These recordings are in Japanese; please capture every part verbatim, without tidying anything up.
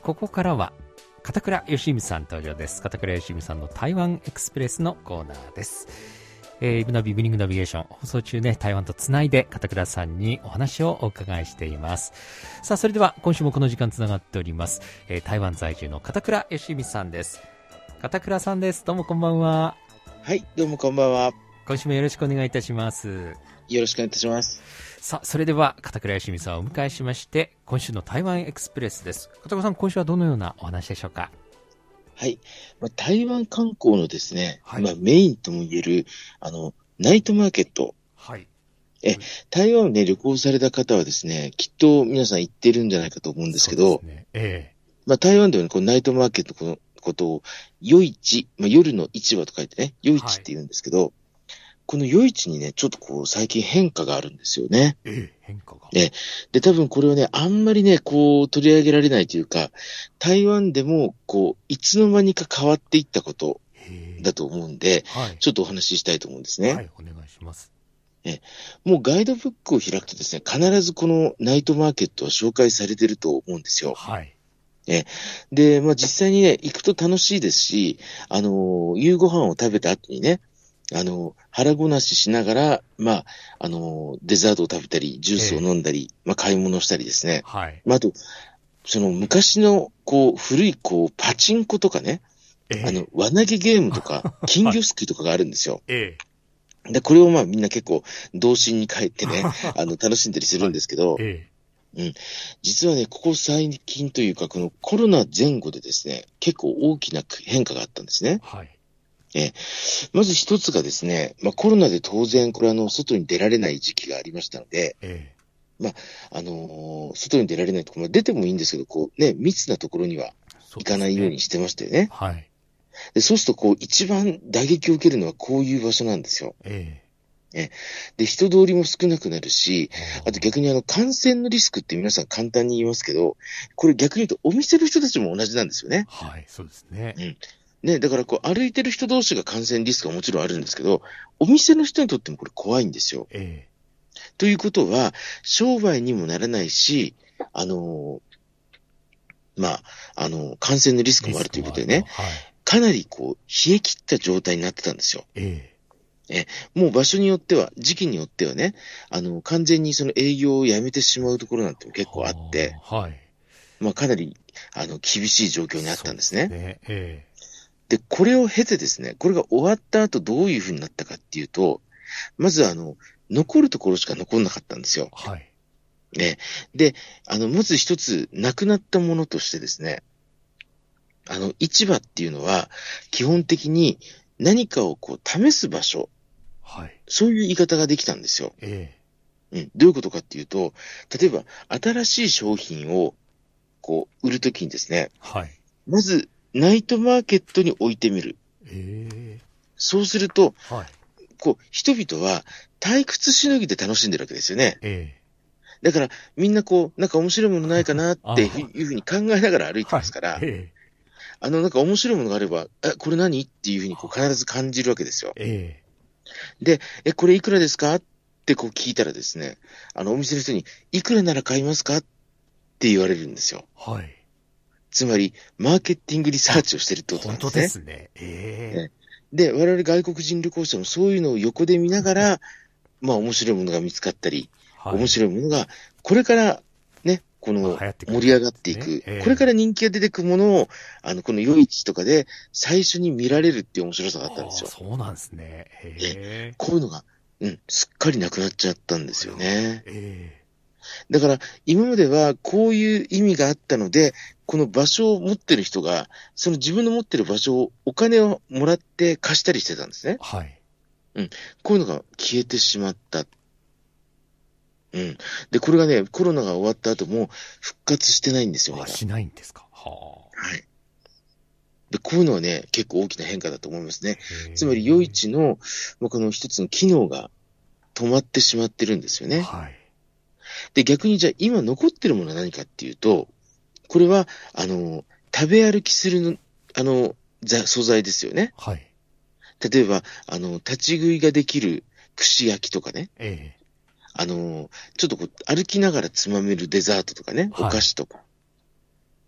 ここからは片倉義美さん登場です。片倉義美さんの台湾エクスプレスのコーナーです。えー、イブナビイブニングナビゲーション放送中ね、台湾とつないで片倉さんにお話をお伺いしています。さあ、それでは今週もこの時間つながっております、えー、台湾在住の片倉義美さんです。片倉さんです。どうもこんばんは。 はい、どうもこんばんは。 今週もよろしくお願いいたします。 よろしくお願いいたします。 さあ、それでは片倉義美さんをお迎えしまして、今週の台湾エクスプレスです。片倉さん、今週はどのようなお話でしょうか？ はい、まあ、台湾観光のですね、 はい、 まあ、メインとも言えるあのナイトマーケット、はい、え台湾を、ね、旅行された方はですね、きっと皆さん行ってるんじゃないかと思うんですけど、ね、ええまあ、台湾では、ね、このナイトマーケットのことを夜市、まあ、夜の市場と書いてね、夜市って言うんですけど、はい、この夜市にね、ちょっとこう最近変化があるんですよね。 ええ、変化が。 ね、で、多分これはね、あんまりね、こう取り上げられないというか、台湾でもこういつの間にか変わっていったことだと思うんで、はい、ちょっとお話ししたいと思うんですね。 はい、お願いします。 ね、もうガイドブックを開くとですね、必ずこのナイトマーケットは紹介されてると思うんですよ。はい。ね、で、まあ実際にね、行くと楽しいですし、あの、夕ご飯を食べた後にね、あの、腹ごなししながら、まあ、あの、デザートを食べたり、ジュースを飲んだり、えー、まあ、買い物したりですね。はい。まあ、あと、その昔の、こう、古い、こう、パチンコとかね、えー、あの、輪投げゲームとか、金魚すくいとかがあるんですよ。えー、で、これをまあ、みんな結構、童心に帰ってね、あの、楽しんだりするんですけど、はい、えー、うん。実はね、ここ最近というか、このコロナ前後でですね、結構大きな変化があったんですね。はい。えまず一つがですね、まあ、コロナで当然これあの外に出られない時期がありましたので、ええ、まああのー、外に出られないところ、出てもいいんですけど、こうね、密なところには行かないようにしてましたよね。はい。で、そうするとこう一番打撃を受けるのはこういう場所なんですよ。えええで、人通りも少なくなるし、あと逆にあの感染のリスクって皆さん簡単に言いますけど、これ逆に言うとお店の人たちも同じなんですよね。 はい、そうですね。 うんね、だからこう歩いてる人同士が感染リスクはもちろんあるんですけど、お店の人にとってもこれ怖いんですよ。ええ、ということは、商売にもならないし、あのー、まあ、あのー、感染のリスクもあるということでね、はい、かなりこう、冷え切った状態になってたんですよ。ええ、え、もう場所によっては、時期によってはね、あのー、完全にその営業をやめてしまうところなんても結構あって、はい、まあ、かなり、あの、厳しい状況にあったんですね。そうですね。ええ、で、これを経てですね、これが終わった後どういう風になったかっていうと、まずあの、残るところしか残んなかったんですよ。はい。ね。で、あの、まず一つ、なくなったものとしてですね、あの、市場っていうのは、基本的に何かをこう、試す場所。はい。そういう言い方ができたんですよ。ええ。うん。どういうことかっていうと、例えば、新しい商品を、こう、売るときにですね、はい。まず、ナイトマーケットに置いてみる。へー。そうすると、はい、こう、人々は退屈しのぎで楽しんでるわけですよね。えー、だから、みんなこう、なんか面白いものないかなっていうふうに考えながら歩いてますから、はい、えー、あの、なんか面白いものがあれば、え、これ何っていうふうにこう必ず感じるわけですよ。えー、で、え、これいくらですかってこう聞いたらですね、あの、お店の人に、いくらなら買いますかって言われるんですよ。はい。つまり、マーケティングリサーチをしてるってことなんですね。 本当ですね。えー、で、我々外国人旅行者もそういうのを横で見ながら、まあ面白いものが見つかったり、はい、面白いものが、これからね、この盛り上がっていく、ね、これから人気が出てくるものを、あの、この夜市とかで最初に見られるっていう面白さがあったんですよ。 そうなんですね。 へー。こういうのが、うん、すっかりなくなっちゃったんですよね。えーだから、今まではこういう意味があったので、この場所を持ってる人が、その自分の持ってる場所をお金をもらって貸したりしてたんですね。はい。うん。こういうのが消えてしまった。うん。で、これがね、コロナが終わった後も復活してないんですよね。 あ、しないんですか。はあ。はい。で、こういうのはね、結構大きな変化だと思いますね。つまり、夜市の、この一つの機能が止まってしまってるんですよね。はい。で、逆にじゃあ今残ってるものは何かっていうと、これは、あの、食べ歩きするの、あの、素材ですよね。はい。例えば、あの、立ち食いができる串焼きとかね。ええ。あの、ちょっとこう、歩きながらつまめるデザートとかね、はい、お菓子とか。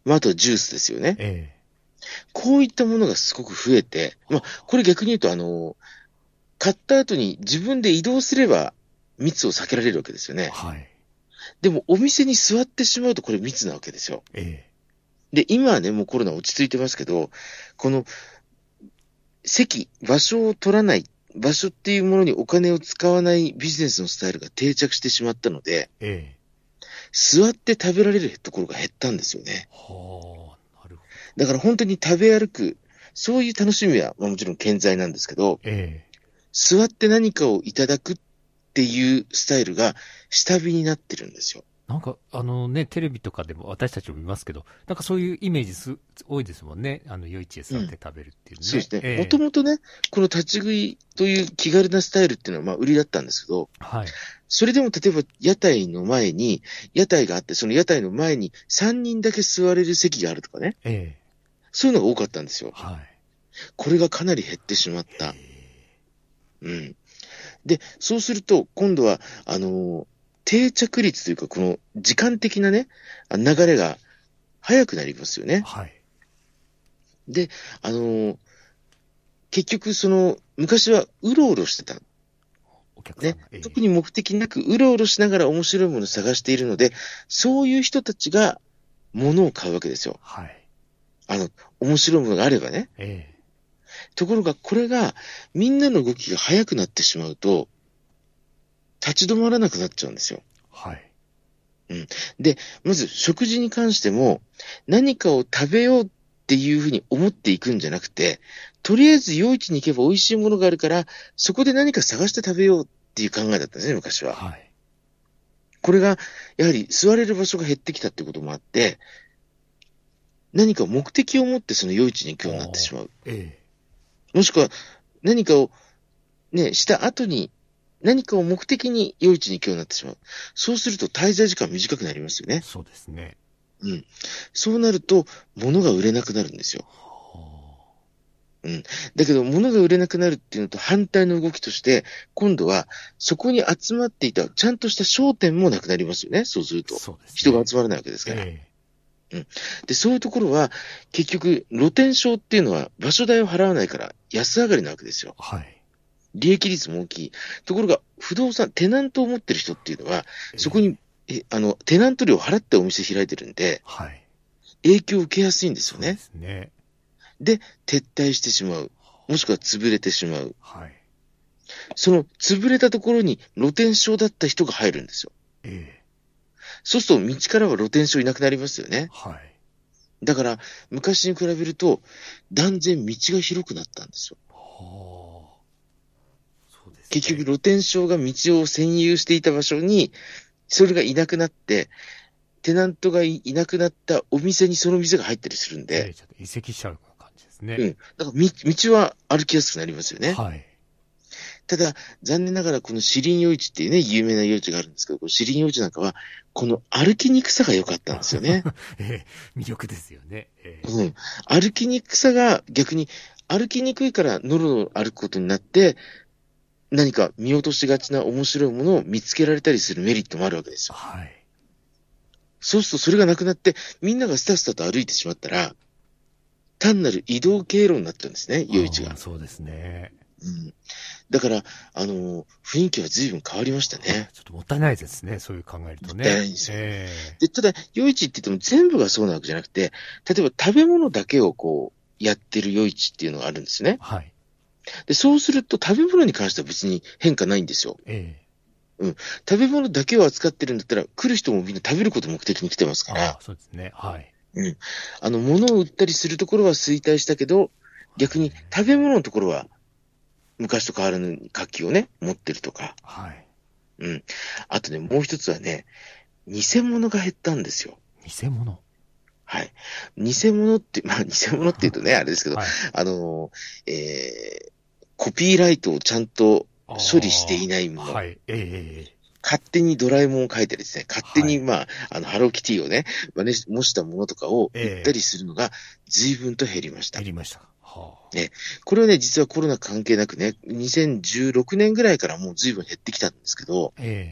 まあ、あとジュースですよね。 ええ、 こういったものがすごく増えて、まあ、これ逆に言うと、あの、買った後に自分で移動すれば密を避けられるわけですよね。 はい。 でも、お店に座ってしまうとこれ密なわけですよ。 ええ。 で、今はね、もうコロナ落ち着いてますけど、この席、場所を取らない、場所っていうものにお金を使わないビジネスのスタイルが定着してしまったので、 ええ。 座って食べられるところが減ったんですよね。 はあ、なるほだから本当に食べ歩く、そういう楽しみは、まあ、もちろん健在なんですけど、 ど。ええ。 座って何かをいただくっていうスタイルが下火になってるんですよ。 なんか、あのね、テレビとかでも私たちも見ますけど、なんかそういうイメージす多いですもんね。あの、夜市で座って食べるっていうね。 そうですね。 ええ、 もともとね、この立ち食いという気軽なスタイルっていうのはまあ売りだったんですけど、 はい。 それでも例えば屋台の前に、屋台があって、その屋台の前にさんにんだけ座れる席があるとかね。 ええ。 そういうのが多かったんですよ。 はい。 これがかなり減ってしまった。 えうん。で、そうすると、今度は、あのー定着率というか、この時間的なね、あ流れが早くなりますよえ、 ね。 はい。 で、あのー結局、その、昔はうろうろしてた。 お客さんねが。え。え特に目的なくうろうろしながら面白いものを探しているので、そういう人たちが物を買うわけですよ。 はい。 あの、面白いものがあればね。 ええ。 ところが、これが、みんなの動きが速くなってしまうと、立ち止まらなくなっちゃうんですよ。 はい。 で、まず食事に関しても、何かを食べようっていうふうに思っていくんじゃなくて、とりあえず夜市に行けば美味しいものがあるから、そこで何か探して食べようっていう考えだったんですね、昔は。 はい。 これが、やはり座れる場所が減ってきたってこともあって、何か目的を持ってその夜市に行くようになってしまう。 えもしくは、何かをね、した後に、何かを目的に夜市に行くようになってしまう。そうすると滞在時間短くなりますよえ。 ね。 そうですね。 うん。そうなると、物が売れなくなるんですよ。 はうん。だけど、物が売れなくなるっていうのと反対の動きとして、今度は、そこに集まっていた、ちゃんとした商店もなくなりますよね。そうするあ、 と。 そうですね。 人が集まらないわけですから。 えで、そういうところは、結局、露天商っていうのは、場所代を払わないから、安上がりなわけですよ。 え。はい。 利益率も大きい。ところが、不動産、テナントを持ってる人っていうのは、そこに、え、あの、テナント料を払ってお店開いてるんで、 はい。 影響を受けやすいんですよね。 そうですね。 で、撤退してしまう。もしくは潰れてしまう。 はい。 その潰れたところに露天商だった人が入るんですよ。 ええ。 そうすると道からは露天商いなくなりますよね。 はい。 だから、昔に比べると、断然道が広くなったんですよ。 はあ。そうですね。 結局、露天商が道を占有していた場所に、それがいなくなって、テナントがいなくなったお店にその店が入ったりするんえで、 え、ちょっと移籍しちゃうような感じですね。 うん。だから道、道は歩きやすくなりますよね。 はい。 ただ、残念ながらこのシリン夜市っていうね、有名な夜市があるんですけど、このシリン夜市なんかは、この歩きにくさが良かったんですよね。 ええ、魅力ですよね。ええ。 うん。歩きにくさが逆に、歩きにくいからノロノロ歩くことになって、何か見落としがちな面白いものを見つけられたりするメリットもあるわけですよ。 はい。 そうするとそれがなくなって、みんながスタスタと歩いてしまったら、単なる移動経路になっちゃうんですね、夜市が。 ああ、そうですね。 うん。だから、あのー雰囲気は随分変わりましたね。 ちょっともったいないですね。そういう考えるとね。 もったいないんですよえで、ただ、夜市って言っても全部がそうなわけじゃなくて、例えば食べ物だけをこう、やってる夜市っていうのがあるんですねえ。。はい。 で、そうすると食べ物に関しては別に変化ないんですよ。 ええ。 食べ物だけを扱ってるんだったら、来る人もみんな食べることを目的に来てますかあらあ、、そうですね。はい。 うん。あの、物を売ったりするところは衰退したけど、逆に食べ物のところは、昔と変わらぬ活気をね、持ってるとか。 はい。 うん。あとね、もう一つはね、偽物が減ったんですよ。 偽物。 はい。偽物って、まあ、偽物って言うとね、あれですけど、 はい。 あの、えー、コピーライトをちゃんと処理していないもの。 はい。ええええ。 勝手にドラえもんを描いたりですね、勝手に、 はいまあ、あの、ハローキティをね、真似し模したものとかを売ったりするのが随分と減りました。 減りました。はあ。 ね、これはね、実はコロナ関係なくね、にせんじゅうろくねんぐらいからもう随分減ってきたんですけど、 ええ。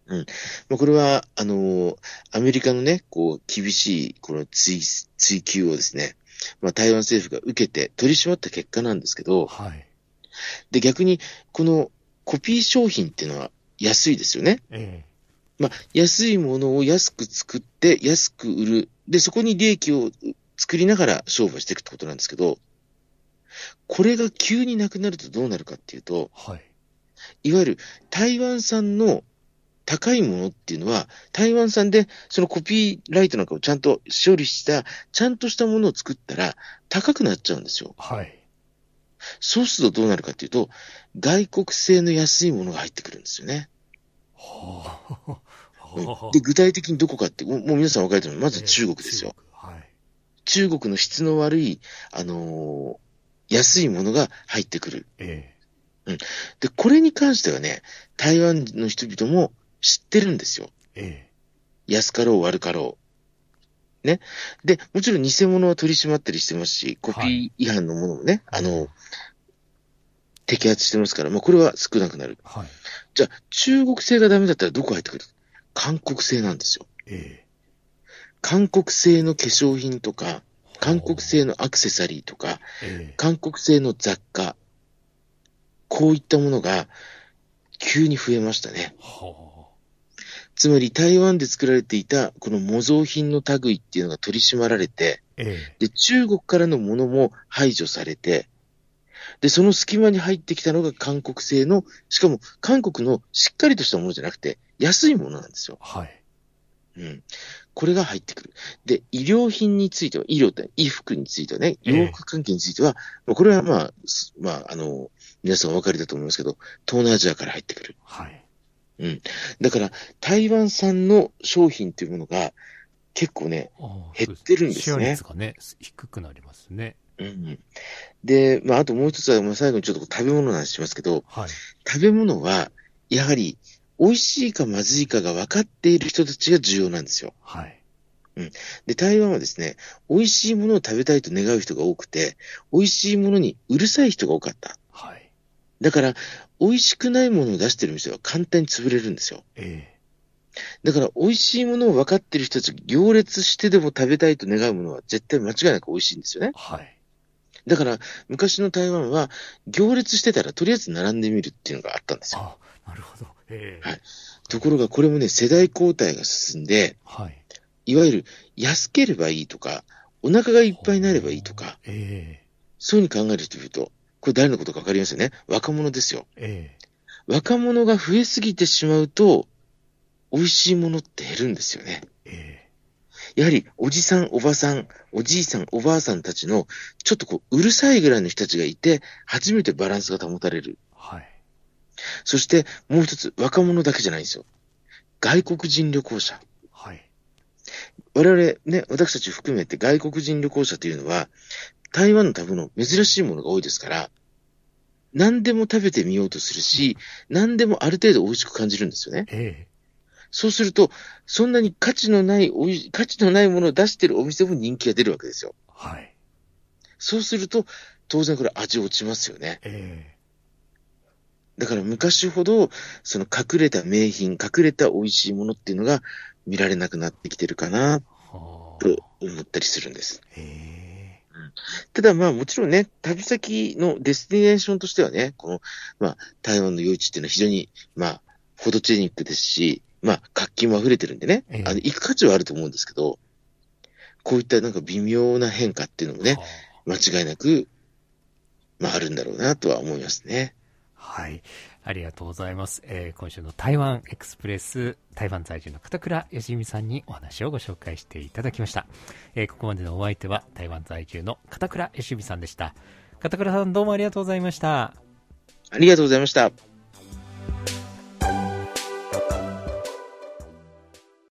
うん。まあ、これは、あのー、アメリカのね、こう、厳しい、この追、追求をですね、まあ、台湾政府が受けて取り締まった結果なんですけど、 はい。 で、逆に、このコピー商品っていうのは安いですよね。 ええ。 まあ、安いものを安く作って、安く売る。で、そこに利益を作りながら商売していくってことなんですけど、これが急になくなるとどうなるかっていうと、 はい。 いわゆる台湾産の高いものっていうのは、台湾産でそのコピーライトなんかをちゃんと処理した、ちゃんとしたものを作ったら高くなっちゃうんですよ。 はい。 そうするとどうなるかっていうと、外国製の安いものが入ってくるんですよね。 はあ。 うん、で、具体的にどこかって、もう皆さん分かれてるのは、まず中国ですよ。 えー、中国。はい。 中国の質の悪い、あのー、安いものが入ってくる。 えー、うん。で、これに関してはね、台湾の人々も知ってるんですよ。 えー、安かろう悪かろう。ね。で、もちろん偽物は取り締まったりしてますし、コピー違反のものもね、はい、あの、摘発してますから、まあ、これは少なくなる。 はい。 じゃあ、中国製がダメだったらどこ入ってくる？韓国製なんですよ。 ええ。 韓国製の化粧品とか、韓国製のアクセサリーとか、ええ、韓国製の雑貨、こういったものが急に増えましたね。つまり台湾で作られていたこの模造品の類っていうのが取り締まられて、ええ、で、中国からのものも排除されて、で、その隙間に入ってきたのが韓国製の、しかも韓国のしっかりとしたものじゃなくて、安いものなんですよ。 はい。 うん。これが入ってくる。で、医療品については、医療って、衣服についてはね、洋服関係については、ええ、これはまあ、まあ、あの、皆さんお分かりだと思いますけど、東南アジアから入ってくる。 はい。 うん。だから、台湾産の商品というものが、結構ね、減ってるんですね。 シェア率がね、低くなりますね。 うん。で、まあ、あともう一つは、まあ、最後にちょっと食べ物の話しますけど、はい、食べ物は、やはり、美味しいかまずいかが分かっている人たちが重要なんですよ。 はい。 うん。で、台湾はですね、美味しいものを食べたいと願う人が多くて、美味しいものにうるさい人が多かった。 はい。 だから、美味しくないものを出してる店は簡単に潰れるんですよ。ええ。だから、美味しいものを分かっている人たちが行列してでも食べたいと願うものは絶対間違いなく美味しいんですよね。 はい。 だから、昔の台湾は、行列してたらとりあえず並んでみるっていうのがあったんですよ。 あ、なるほど。ええ。 はい。ところが、これもね、世代交代が進んで、はい。いわゆる、安ければいいとか、お腹がいっぱいになればいいとか、ええ。そういうふうに考える人いると、これ誰のことかわかりますよね。若者ですよ。ええ。若者が増えすぎてしまうと、美味しいものって減るんですよね。ええ。やはり、おじさん、おばさん、おじいさん、おばあさんたちの、ちょっとこう、うるさいぐらいの人たちがいて、初めてバランスが保たれる。はい。そして、もう一つ、若者だけじゃないんですよ。外国人旅行者。はい。我々ね、私たち含めて外国人旅行者というのは、台湾の食べ物、珍しいものが多いですから、何でも食べてみようとするし、何でもある程度美味しく感じるんですよね。ええ。そうすると、そんなに価値のない、おい、価値のないものを出しているお店も人気が出るわけですよ。はい。そうすると、当然これ味落ちますよね。ええ。だから昔ほど、その隠れた名品、隠れた美味しいものっていうのが見られなくなってきてるかな、と思ったりするんです。へー、うん、ただまあもちろんね、旅先のデスティネーションとしてはね、この、まあ台湾の夜市っていうのは非常に、まあ、フォトチェニックですし、まあ活気も溢れてるんでね、あの、行く価値はあると思うんですけど、こういったなんか微妙な変化っていうのもね、間違いなく、まああるんだろうなとは思いますね。 はい。ありがとうございます。えー、今週の台湾エクスプレス、台湾在住の片倉義美さんにお話をご紹介していただきました。えー、ここまでのお相手は台湾在住の片倉義美さんでした。片倉さんどうもありがとうございました。 ありがとうございました。